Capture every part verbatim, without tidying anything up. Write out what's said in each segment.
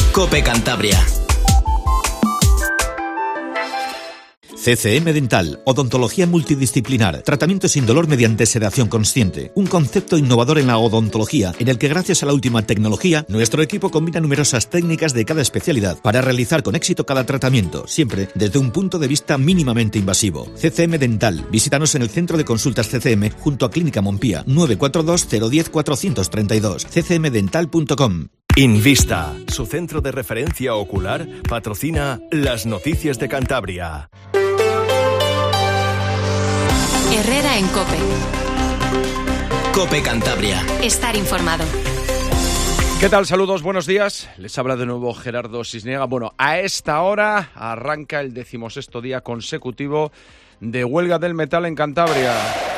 COPE Cantabria. C C M Dental, odontología multidisciplinar, tratamiento sin dolor mediante sedación consciente. Un concepto innovador en la odontología, en el que gracias a la última tecnología, nuestro equipo combina numerosas técnicas de cada especialidad para realizar con éxito cada tratamiento, siempre desde un punto de vista mínimamente invasivo. C C M Dental, visítanos en el Centro de Consultas C C M, junto a Clínica Montpía, nueve cuatro dos cero uno cero cuatro tres dos, c c m dental punto com. Invista, su centro de referencia ocular, patrocina las noticias de Cantabria. Herrera en COPE. COPE Cantabria. Estar informado. ¿Qué tal? Saludos, buenos días. Les habla de nuevo Gerardo Cisniega. Bueno, a esta hora arranca el decimosexto día consecutivo de huelga del metal en Cantabria.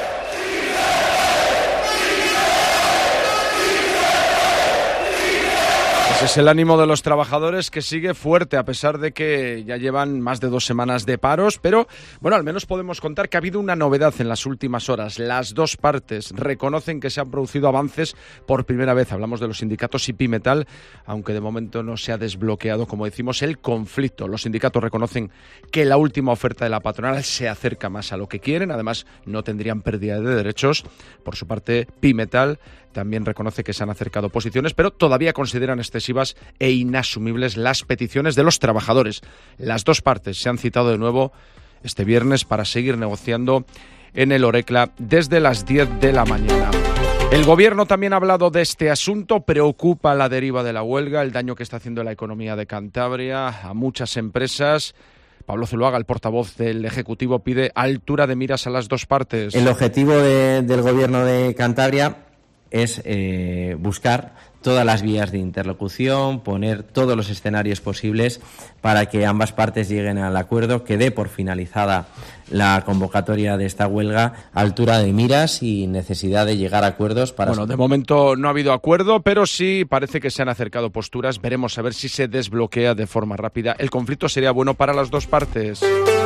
Ese es el ánimo de los trabajadores, que sigue fuerte a pesar de que ya llevan más de dos semanas de paros, pero bueno, al menos podemos contar que ha habido una novedad en las últimas horas. Las dos partes reconocen que se han producido avances por primera vez. Hablamos de los sindicatos y Pimetal, aunque de momento no se ha desbloqueado, como decimos, el conflicto. Los sindicatos reconocen que la última oferta de la patronal se acerca más a lo que quieren, además no tendrían pérdida de derechos. Por su parte, Pimetal también reconoce que se han acercado posiciones, pero todavía consideran excesivas e inasumibles las peticiones de los trabajadores. Las dos partes se han citado de nuevo este viernes para seguir negociando en el Orecla desde las diez de la mañana. El Gobierno también ha hablado de este asunto. Preocupa la deriva de la huelga, el daño que está haciendo la economía de Cantabria a muchas empresas. Pablo Zuluaga, el portavoz del Ejecutivo, pide altura de miras a las dos partes. El objetivo de, del Gobierno de Cantabria es eh, buscar todas las vías de interlocución, poner todos los escenarios posibles para que ambas partes lleguen al acuerdo, que dé por finalizada la convocatoria de esta huelga, altura de miras y necesidad de llegar a acuerdos para... Bueno, de momento no ha habido acuerdo, pero sí parece que se han acercado posturas. Veremos a ver si se desbloquea de forma rápida. El conflicto sería bueno para las dos partes.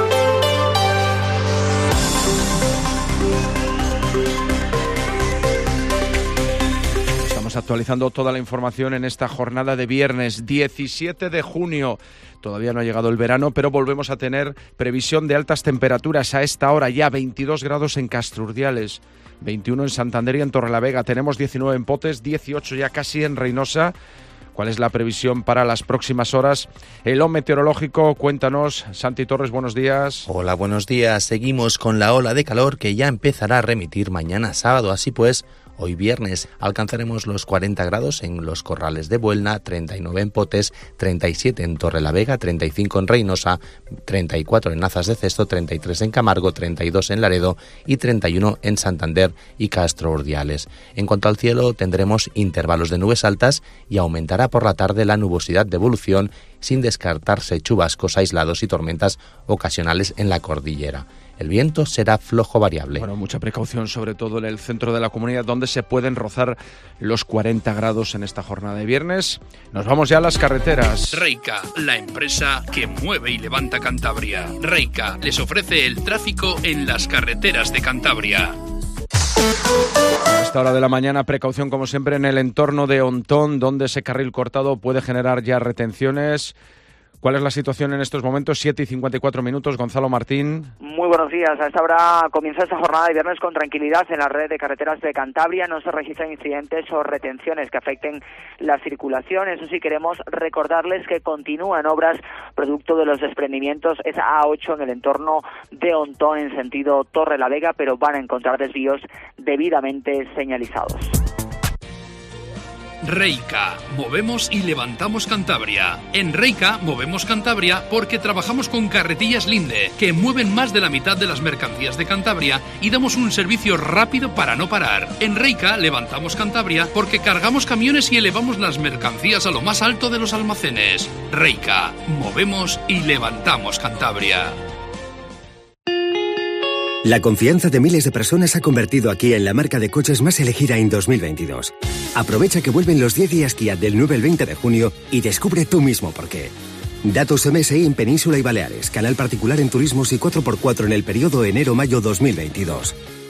Actualizando toda la información en esta jornada de viernes diecisiete de junio. Todavía no ha llegado el verano, pero volvemos a tener previsión de altas temperaturas. A esta hora ya veintidós grados en Castrurdiales, veintiuno en Santander y en Torrelavega. Tenemos diecinueve en Potes, dieciocho ya casi en Reynosa. ¿Cuál es la previsión para las próximas horas? El O meteorológico, cuéntanos. Santi Torres, buenos días. Hola, buenos días. Seguimos con la ola de calor que ya empezará a remitir mañana sábado. Así pues, hoy viernes alcanzaremos los cuarenta grados en los Corrales de Buelna, treinta y nueve en Potes, treinta y siete en Torrelavega, treinta y cinco en Reynosa, treinta y cuatro en Nazas de Cesto, treinta y tres en Camargo, treinta y dos en Laredo y treinta y uno en Santander y Castro Urdiales. En cuanto al cielo, tendremos intervalos de nubes altas y aumentará por la tarde la nubosidad de evolución, sin descartarse chubascos aislados y tormentas ocasionales en la cordillera. El viento será flojo variable. Bueno, mucha precaución, sobre todo en el centro de la comunidad, donde se pueden rozar los cuarenta grados en esta jornada de viernes. Nos vamos ya a las carreteras. Reica, la empresa que mueve y levanta Cantabria. Reica les ofrece el tráfico en las carreteras de Cantabria. A esta hora de la mañana, precaución como siempre en el entorno de Ontón, donde ese carril cortado puede generar ya retenciones. ¿Cuál es la situación en estos momentos? siete y cincuenta y cuatro minutos. Gonzalo Martín. Muy buenos días. A esta hora comienza esta jornada de viernes con tranquilidad en la red de carreteras de Cantabria. No se registran incidentes o retenciones que afecten la circulación. Eso sí, queremos recordarles que continúan obras producto de los desprendimientos. Es A ocho en el entorno de Ontón en sentido Torrelavega, pero van a encontrar desvíos debidamente señalizados. Reica, movemos y levantamos Cantabria. En Reica movemos Cantabria porque trabajamos con Carretillas Linde, que mueven más de la mitad de las mercancías de Cantabria y damos un servicio rápido para no parar. En Reica levantamos Cantabria porque cargamos camiones y elevamos las mercancías a lo más alto de los almacenes. Reica, movemos y levantamos Cantabria. La confianza de miles de personas ha convertido a Kia en la marca de coches más elegida en dos mil veintidós. Aprovecha que vuelven los diez días Kia del nueve al veinte de junio y descubre tú mismo por qué. Datos M S I en Península y Baleares, canal particular en turismos y cuatro por cuatro en el periodo enero-mayo dos mil veintidós.